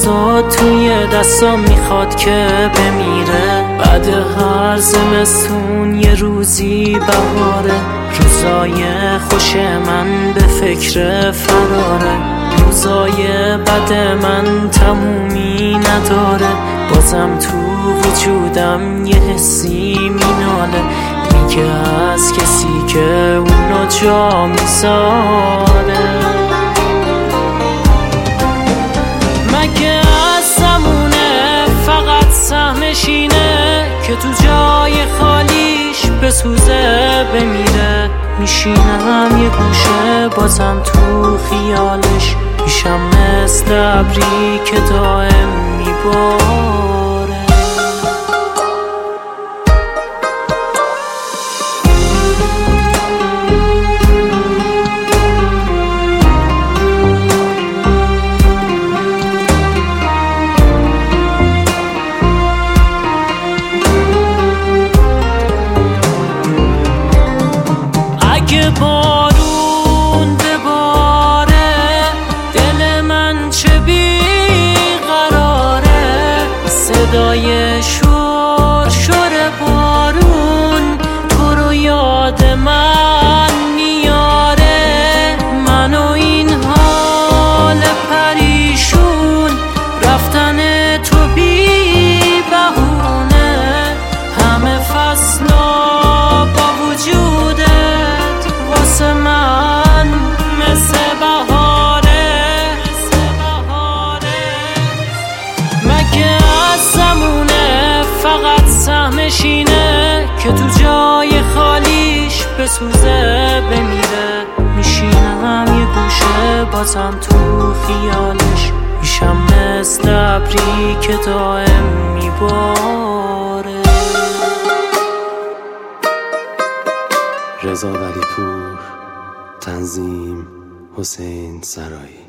روزا توی دستام میخواد که بمیره. بعد هر زمستون یه روزی بهاره. روزای خوش من به فکر فراره. روزای بد من تمومی نداره. بازم تو وجودم یه حسی میناله. میگه از کسی که اونو جا میذاره. مگه از زمونه فقط سهمش اینه که تو جای خالیش بسوزه بمیره؟ میشینم یه گوشه بازم تو خیالش، میشم مثل ابری که دائم میباره. اگه بارون بباره دل من چه بیقراره. صدای شور شور بارون تو رو یاد من میاره. من و این حال پریشون رفتن تو بی بهونه. همه فصلا با وجوده من مثل بهاره. مگه از زمونه فقط سهمش اینه که تو جای خالیش بسوزه بمیره؟ میشینم یه گوشه بازم تو خیالش، میشم مثل ابری که دائم میباره. رضا ولیپور، تنظیم حسین سرایی.